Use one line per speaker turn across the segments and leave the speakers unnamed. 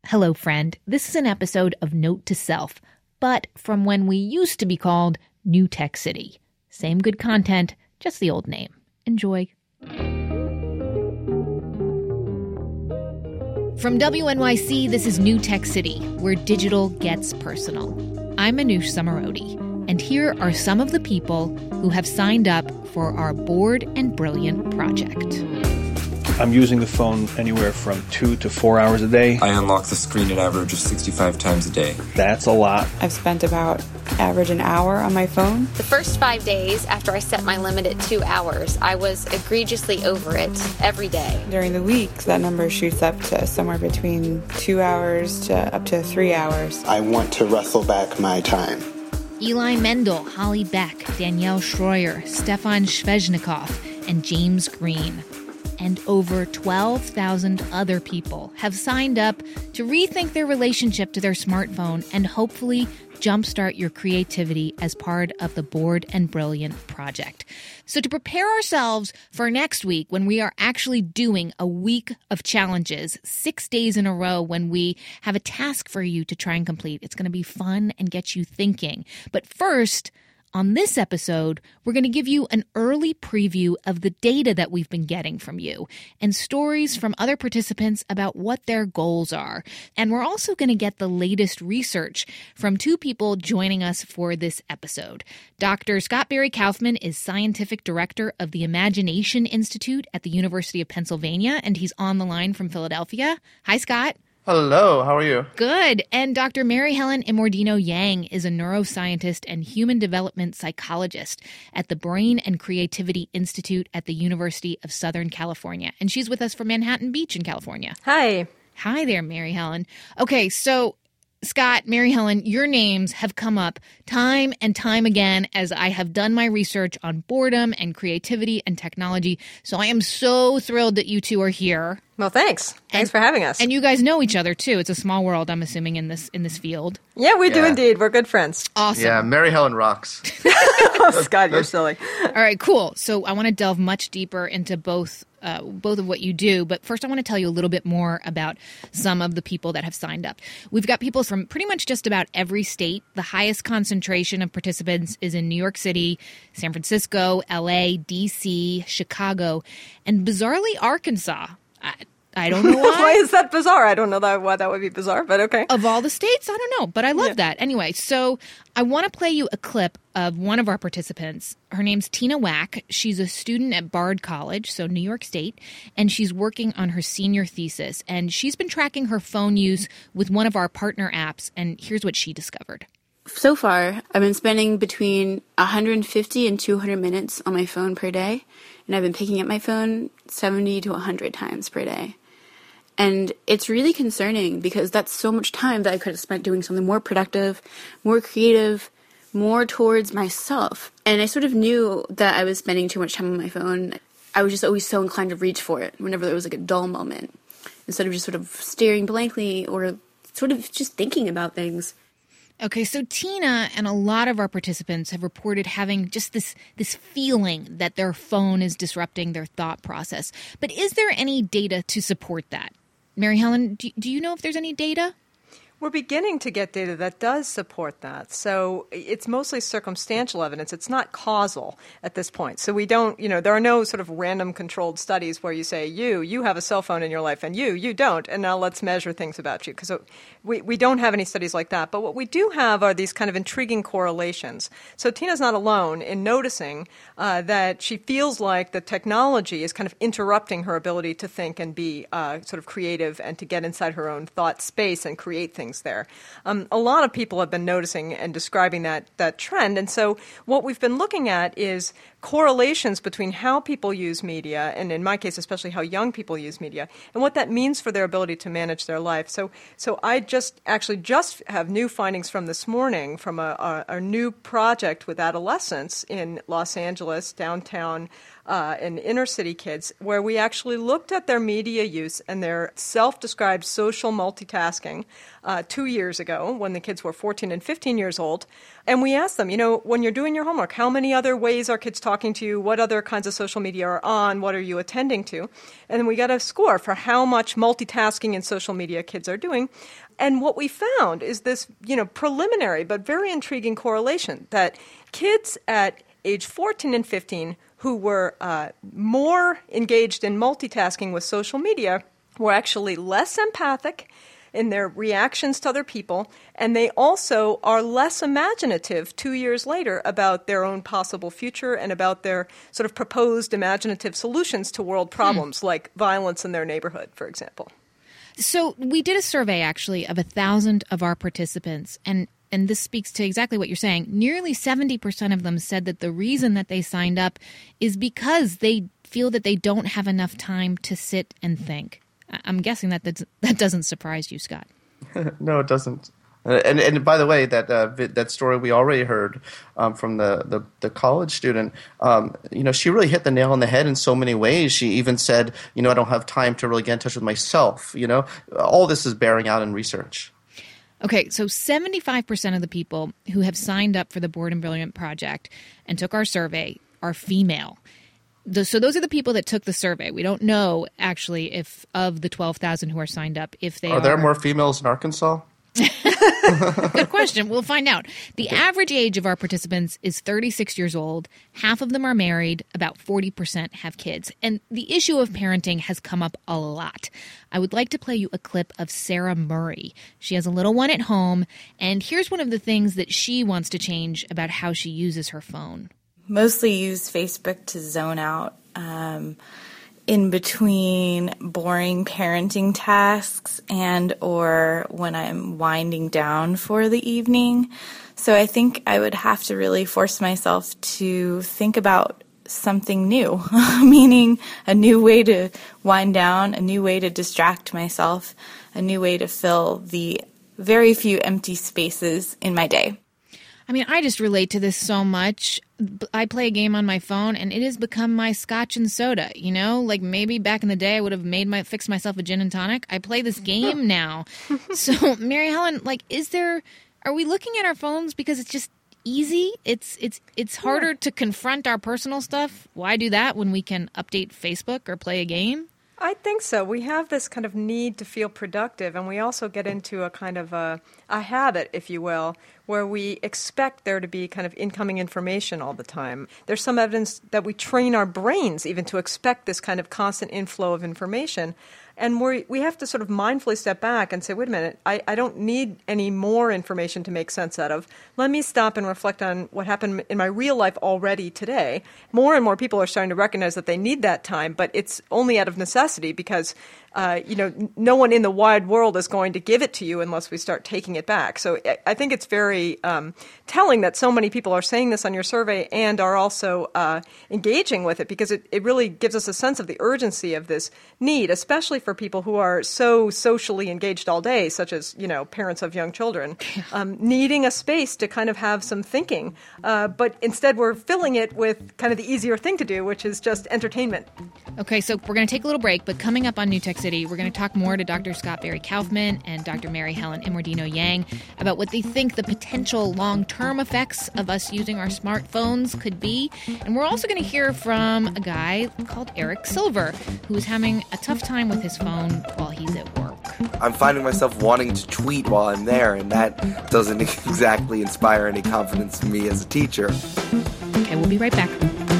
Hello, friend. This is an episode of Note to Self, but from when we used to be called New Tech City. Same good content, just the old name. Enjoy. From WNYC, this is New Tech City, where digital gets personal. I'm Manoush Zomorodi, and here are some of the people who have signed up for our Bored and Brilliant project.
I'm using the phone anywhere from 2 to 4 hours a day.
I unlock the screen an average of 65 times a day.
That's a lot.
I've spent about average an hour on my phone.
The first 5 days after I set my limit at 2 hours, I was egregiously over it every day.
During the week, that number shoots up to somewhere between 2 hours to up to 3 hours.
I want to wrestle back my time.
Eli Mendel, Holly Beck, Danielle Schroyer, Stefan Sveshnikov, and James Green. And over 12,000 other people have signed up to rethink their relationship to their smartphone and hopefully jumpstart your creativity as part of the Bored and Brilliant project. So to prepare ourselves for next week, when we are actually doing a week of challenges, 6 days in a row, when we have a task for you to try and complete, it's going to be fun and get you thinking. But first, on this episode, we're going to give you an early preview of the data that we've been getting from you and stories from other participants about what their goals are. And we're also going to get the latest research from two people joining us for this episode. Dr. Scott Barry Kaufman is Scientific Director of the Imagination Institute at the University of Pennsylvania, and he's on the line from Philadelphia. Hi, Scott.
Hello, how are you?
Good. And Dr. Mary Helen Immordino Yang is a neuroscientist and human development psychologist at the Brain and Creativity Institute at the University of Southern California. And she's with us from Manhattan Beach in California.
Hi.
Hi there, Mary Helen. Okay, so Scott, Mary Helen, your names have come up time and time again as I have done my research on boredom and creativity and technology. So I am so thrilled that you two are here.
Well, thanks. Thanks for having us.
And you guys know each other, too. It's a small world, I'm assuming, in this field.
Yeah, we do indeed. We're good friends.
Awesome.
Yeah, Mary Helen rocks.
Oh, Scott, you're silly.
All right, cool. So I want to delve much deeper into both of what you do. But first, I want to tell you a little bit more about some of the people that have signed up. We've got people from pretty much just about every state. The highest concentration of participants is in New York City, San Francisco, LA, DC, Chicago, and bizarrely, Arkansas. I don't know why.
Why is that bizarre? I don't know why that would be bizarre, but okay.
Of all the states, I don't know, but I love that. Anyway, so I want to play you a clip of one of our participants. Her name's Tina Wack. She's a student at Bard College, so New York State, and she's working on her senior thesis. And she's been tracking her phone use with one of our partner apps, and here's what she discovered.
So far, I've been spending between 150 and 200 minutes on my phone per day, and I've been picking up my phone 70 to 100 times per day. And it's really concerning because that's so much time that I could have spent doing something more productive, more creative, more towards myself. And I sort of knew that I was spending too much time on my phone. I was just always so inclined to reach for it whenever there was like a dull moment, instead of just sort of staring blankly or sort of just thinking about things.
Okay, so Tina and a lot of our participants have reported having just this feeling that their phone is disrupting their thought process. But is there any data to support that? Mary Helen, do you know if there's any data?
We're beginning to get data that does support that. So it's mostly circumstantial evidence. It's not causal at this point. So we don't, there are no sort of random controlled studies where you say, you have a cell phone in your life and you don't. And now let's measure things about you. Because we don't have any studies like that. But what we do have are these kind of intriguing correlations. So Tina's not alone in noticing that she feels like the technology is kind of interrupting her ability to think and be sort of creative and to get inside her own thought space and create things there. A lot of people have been noticing and describing that trend. And so what we've been looking at is correlations between how people use media, and in my case, especially how young people use media, and what that means for their ability to manage their life. So I just have new findings from this morning from a new project with adolescents in Los Angeles, downtown and inner city kids, where we actually looked at their media use and their self-described social multitasking 2 years ago when the kids were 14 and 15 years old. And we asked them, when you're doing your homework, how many other ways are kids talking to you? What other kinds of social media are on? What are you attending to? And then we got a score for how much multitasking in social media kids are doing. And what we found is this, preliminary but very intriguing correlation that kids at age 14 and 15 who were more engaged in multitasking with social media were actually less empathic in their reactions to other people, and they also are less imaginative 2 years later about their own possible future and about their sort of proposed imaginative solutions to world problems like violence in their neighborhood, for example.
So we did a survey, actually, of 1,000 of our participants, and this speaks to exactly what you're saying. Nearly 70% of them said that the reason that they signed up is because they feel that they don't have enough time to sit and think. I'm guessing that doesn't surprise you, Scott.
No, it doesn't. And by the way, that story we already heard from the college student, she really hit the nail on the head in so many ways. She even said, I don't have time to really get in touch with myself. All this is bearing out in research.
Okay, so 75% of the people who have signed up for the Bored and Brilliant Project and took our survey are female. So those are the people that took the survey. We don't know, actually, if of the 12,000 who are signed up, if they are...
Are there more females in Arkansas?
Good question. We'll find out. The average age of our participants is 36 years old. Half of them are married. About 40% have kids. And the issue of parenting has come up a lot. I would like to play you a clip of Sarah Murray. She has a little one at home, and here's one of the things that she wants to change about how she uses her phone.
Mostly use Facebook to zone out in between boring parenting tasks and or when I'm winding down for the evening. So I think I would have to really force myself to think about something new, meaning a new way to wind down, a new way to distract myself, a new way to fill the very few empty spaces in my day.
I mean, I just relate to this so much. I play a game on my phone, and it has become my scotch and soda, Like maybe back in the day I would have fixed myself a gin and tonic. I play this game now. So, Mary Helen, are we looking at our phones because it's just easy? It's harder to confront our personal stuff. Why do that when we can update Facebook or play a game?
I think so. We have this kind of need to feel productive, and we also get into a kind of a habit, if you will, where we expect there to be kind of incoming information all the time. There's some evidence that we train our brains even to expect this kind of constant inflow of information. And we have to sort of mindfully step back and say, wait a minute, I don't need any more information to make sense out of. Let me stop and reflect on what happened in my real life already today. More and more people are starting to recognize that they need that time, but it's only out of necessity because no one in the wide world is going to give it to you unless we start taking it back. So I think it's very telling that so many people are saying this on your survey and are also engaging with it, because it really gives us a sense of the urgency of this need, especially for people who are so socially engaged all day, such as, parents of young children, needing a space to kind of have some thinking. But instead we're filling it with kind of the easier thing to do, which is just entertainment.
Okay, so we're going to take a little break, but coming up on New Tech City, we're going to talk more to Dr. Scott Barry Kaufman and Dr. Mary Helen Immordino-Yang about what they think the potential long-term effects of us using our smartphones could be. And we're also going to hear from a guy called Eric Silver, who is having a tough time with his phone while he's at work.
I'm finding myself wanting to tweet while I'm there, and that doesn't exactly inspire any confidence in me as a teacher.
Okay, we'll be right back.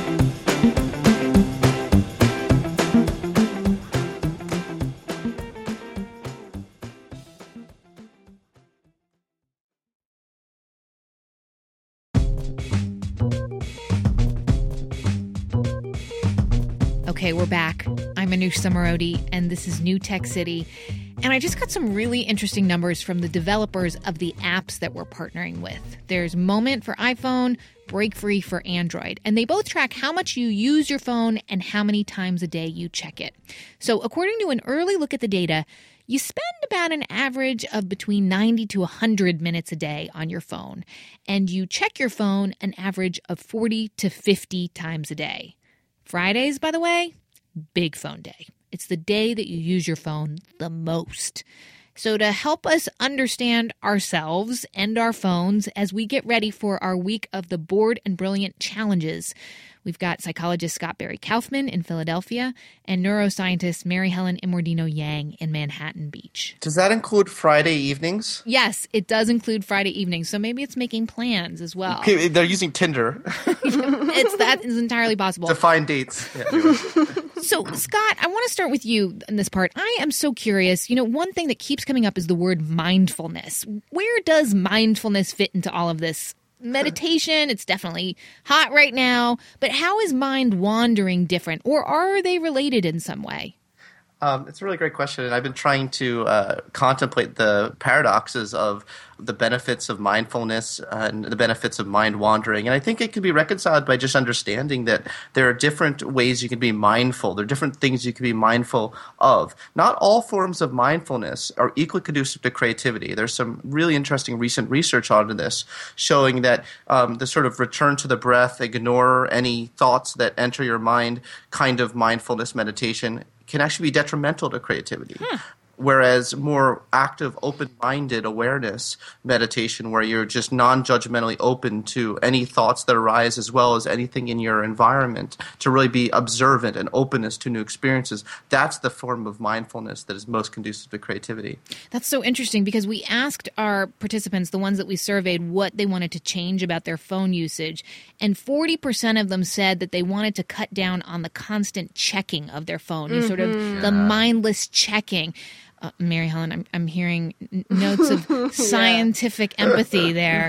Okay, we're back. I'm Anoush Samarodi, and this is New Tech City. And I just got some really interesting numbers from the developers of the apps that we're partnering with. There's Moment for iPhone, Break Free for Android, and they both track how much you use your phone and how many times a day you check it. So according to an early look at the data, you spend about an average of between 90 to 100 minutes a day on your phone, and you check your phone an average of 40 to 50 times a day. Fridays, by the way, big phone day. It's the day that you use your phone the most. So to help us understand ourselves and our phones as we get ready for our week of the Bored and Brilliant Challenges, we've got psychologist Scott Barry Kaufman in Philadelphia and neuroscientist Mary Helen Immordino-Yang in Manhattan Beach.
Does that include Friday evenings?
Yes, it does include Friday evenings, so maybe it's making plans as well.
Okay, they're using Tinder.
That is entirely possible.
To find dates. Yeah, anyway.
So, Scott, I want to start with you in this part. I am so curious. One thing that keeps coming up is the word mindfulness. Where does mindfulness fit into all of this? Meditation, it's definitely hot right now, but how is mind wandering different, or are they related in some way?
It's a really great question, and I've been trying to contemplate the paradoxes of the benefits of mindfulness and the benefits of mind wandering. And I think it can be reconciled by just understanding that there are different ways you can be mindful. There are different things you can be mindful of. Not all forms of mindfulness are equally conducive to creativity. There's some really interesting recent research onto this showing that the sort of return to the breath, ignore any thoughts that enter your mind kind of mindfulness meditation can actually be detrimental to creativity. Whereas more active, open-minded awareness meditation where you're just non-judgmentally open to any thoughts that arise as well as anything in your environment, to really be observant and openness to new experiences, that's the form of mindfulness that is most conducive to creativity.
That's so interesting because we asked our participants, the ones that we surveyed, what they wanted to change about their phone usage, and 40% of them said that they wanted to cut down on the constant checking of their phone, sort of the mindless checking. Mary Helen, I'm hearing notes of scientific empathy there.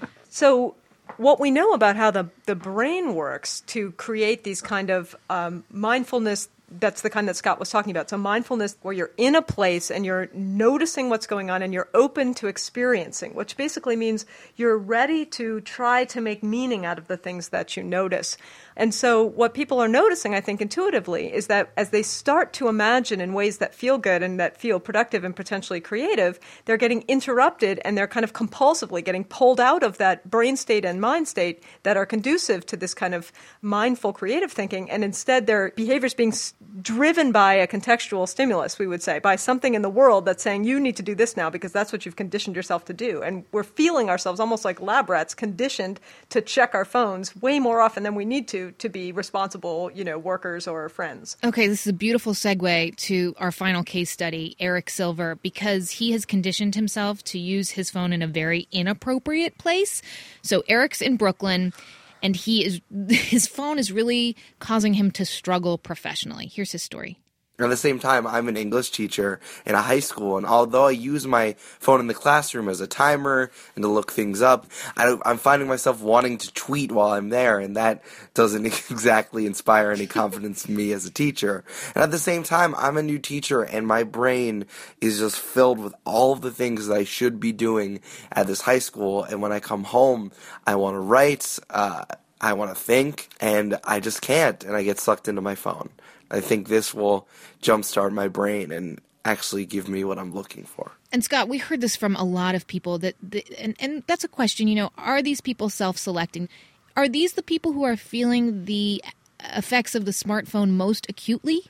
So what we know about how the brain works to create these kind of mindfulness, that's the kind that Scott was talking about. So mindfulness where you're in a place and you're noticing what's going on and you're open to experiencing, which basically means you're ready to try to make meaning out of the things that you notice. And so what people are noticing, I think, intuitively, is that as they start to imagine in ways that feel good and that feel productive and potentially creative, they're getting interrupted and they're kind of compulsively getting pulled out of that brain state and mind state that are conducive to this kind of mindful creative thinking. And instead, their behaviors being driven by a contextual stimulus, we would say, by something in the world that's saying, you need to do this now because that's what you've conditioned yourself to do. And we're feeling ourselves almost like lab rats conditioned to check our phones way more often than we need to be responsible, workers or friends.
Okay, this is a beautiful segue to our final case study, Eric Silver, because he has conditioned himself to use his phone in a very inappropriate place. So Eric's in Brooklyn, and his phone is really causing him to struggle professionally. Here's his story.
At the same time, I'm an English teacher in a high school, and although I use my phone in the classroom as a timer and to look things up, I'm finding myself wanting to tweet while I'm there, and that doesn't exactly inspire any confidence in me as a teacher. And at the same time, I'm a new teacher, and my brain is just filled with all of the things that I should be doing at this high school, and when I come home, I want to write, I want to think, and I just can't, and I get sucked into my phone. I think this will jumpstart my brain and actually give me what I'm looking for.
And Scott, we heard this from a lot of people, and that's a question, are these people self-selecting? Are these the people who are feeling the effects of the smartphone most acutely?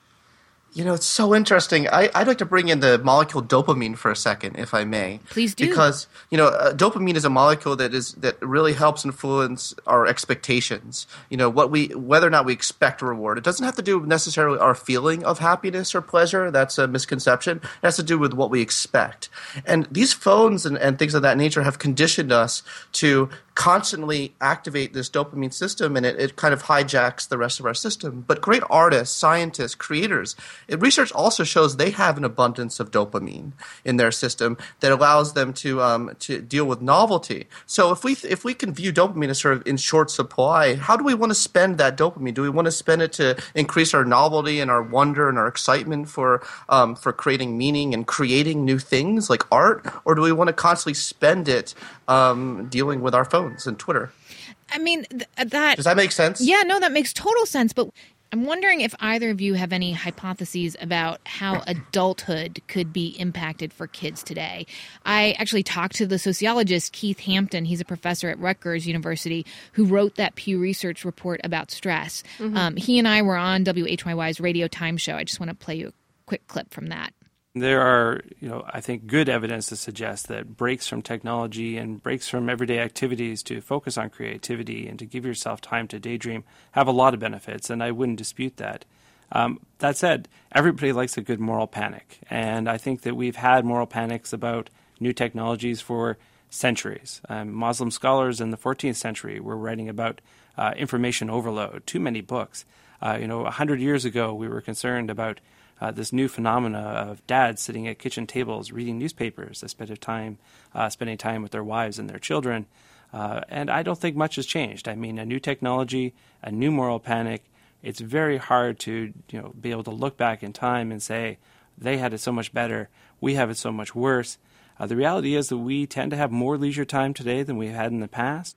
It's so interesting. I'd like to bring in the molecule dopamine for a second, if I may.
Please do.
Because, dopamine is a molecule that really helps influence our expectations. Whether or not we expect a reward. It doesn't have to do with necessarily our feeling of happiness or pleasure. That's a misconception. It has to do with what we expect. And these phones and things of that nature have conditioned us to constantly activate this dopamine system, and it kind of hijacks the rest of our system. But great artists, scientists, creators, research also shows they have an abundance of dopamine in their system that allows them to deal with novelty. So if we can view dopamine as sort of in short supply, how do we want to spend that dopamine? Do we want to spend it to increase our novelty and our wonder and our excitement for creating meaning and creating new things like art, or do we want to constantly spend it dealing with our phones and Twitter?
I mean,
does that make sense?
Yeah, no, that makes total sense. But I'm wondering if either of you have any hypotheses about how adulthood could be impacted for kids today. I actually talked to the sociologist Keith Hampton. He's a professor at Rutgers University who wrote that Pew Research report about stress. He and I were on WHYY's Radio Time show. I just want to play you a quick clip from that.
There are, I think good evidence to suggest that breaks from technology and breaks from everyday activities to focus on creativity and to give yourself time to daydream have a lot of benefits, and I wouldn't dispute that. That said, everybody likes a good moral panic, and I think that we've had moral panics about new technologies for centuries. Muslim scholars in the 14th century were writing about information overload, too many books. 100 years ago, we were concerned about this new phenomena of dads sitting at kitchen tables reading newspapers instead of spending time with their wives and their children. And I don't think much has changed. I mean, a new technology, a new moral panic, it's very hard to be able to look back in time and say, they had it so much better, we have it so much worse. The reality is that we tend to have more leisure time today than we had in the past.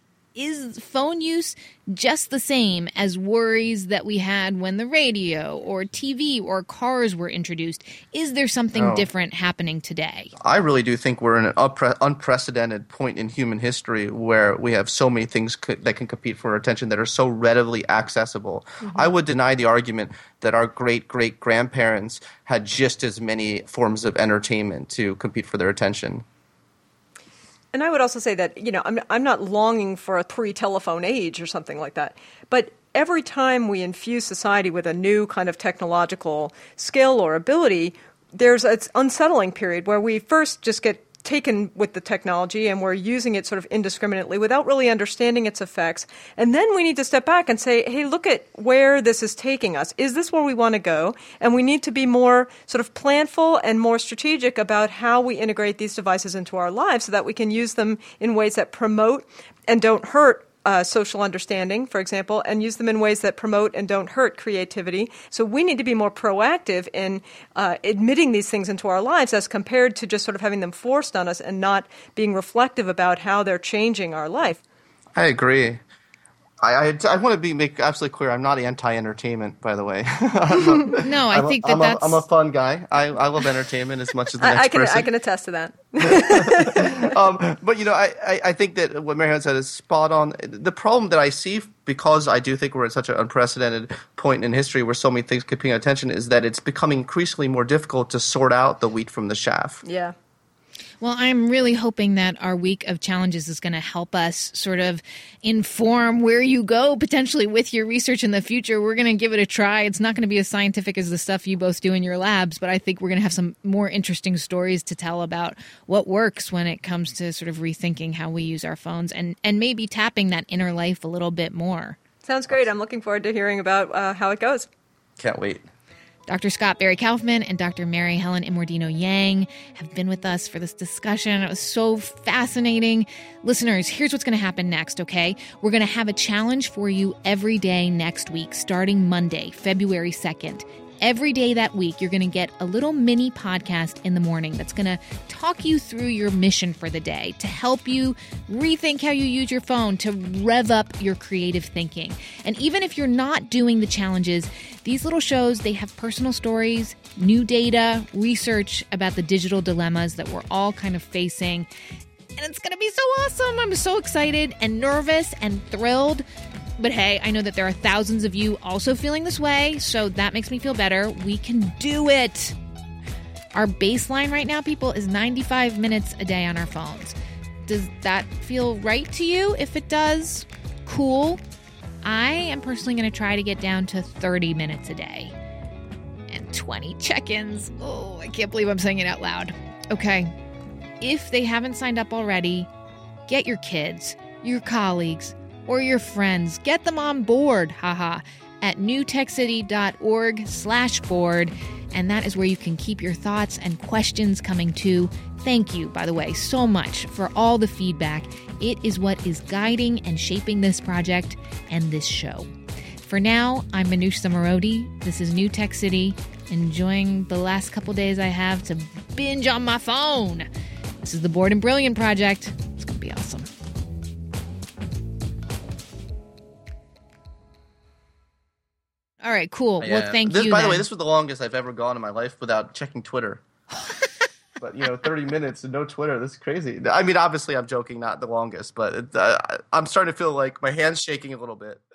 Is phone use just the same as worries that we had when the radio or TV or cars were introduced? Is there something different happening today?
I really do think we're in an unprecedented point in human history where we have so many things that can compete for our attention that are so readily accessible. I would deny the argument that our great-great-grandparents had just as many forms of entertainment to compete for their attention.
And I would also say that, I'm not longing for a pre-telephone age or something like that. But every time we infuse society with a new kind of technological skill or ability, there's an unsettling period where we first just get taken with the technology and we're using it sort of indiscriminately without really understanding its effects. And then we need to step back and say, hey, look at where this is taking us. Is this where we want to go? And we need to be more sort of planful and more strategic about how we integrate these devices into our lives so that we can use them in ways that promote and don't hurt social understanding, for example, and use them in ways that promote and don't hurt creativity. So we need to be more proactive in admitting these things into our lives as compared to just sort of having them forced on us and not being reflective about how they're changing our life.
I agree. I want to make absolutely clear, I'm not anti-entertainment, by the way.
I think that's...
I'm a fun guy. I love entertainment as much as the next person.
I can attest to that.
But, I think that what Mary Helen said is spot on. The problem that I see, because I do think we're at such an unprecedented point in history where so many things keep paying attention, is that it's becoming increasingly more difficult to sort out the wheat from the chaff.
Yeah.
Well, I'm really hoping that our week of challenges is going to help us sort of inform where you go potentially with your research in the future. We're going to give it a try. It's not going to be as scientific as the stuff you both do in your labs, but I think we're going to have some more interesting stories to tell about what works when it comes to sort of rethinking how we use our phones and maybe tapping that inner life a little bit more.
Sounds great. I'm looking forward to hearing about how it goes.
Can't wait.
Dr. Scott Barry Kaufman and Dr. Mary Helen Immordino-Yang have been with us for this discussion. It was so fascinating. Listeners, here's what's going to happen next, okay? We're going to have a challenge for you every day next week, starting Monday, February 2nd. Every day that week, you're going to get a little mini podcast in the morning that's going to talk you through your mission for the day, to help you rethink how you use your phone, to rev up your creative thinking. And even if you're not doing the challenges, these little shows, they have personal stories, new data, research about the digital dilemmas that we're all kind of facing. And it's going to be so awesome. I'm so excited and nervous and thrilled. But hey, I know that there are thousands of you also feeling this way, so that makes me feel better. We can do it. Our baseline right now, people, is 95 minutes a day on our phones. Does that feel right to you? If it does, cool. I am personally going to try to get down to 30 minutes a day. And 20 check-ins. Oh, I can't believe I'm saying it out loud. Okay. If they haven't signed up already, get your kids, your colleagues, or your friends. Get them on board, at newtechcity.org/board. And that is where you can keep your thoughts and questions coming too. Thank you, by the way, so much for all the feedback. It is what is guiding and shaping this project and this show. For now, I'm Manoush Zomorodi. This is New Tech City. Enjoying the last couple days I have to binge on my phone. This is the Bored and Brilliant Project. It's going to be awesome. All right, cool.
Yeah.
Well, thank
this,
you.
By the
then.
way, this was the longest I've ever gone in my life without checking Twitter. But 30 minutes and no Twitter. This is crazy. I mean, obviously, I'm joking, not the longest, but I'm starting to feel like my hand's shaking a little bit.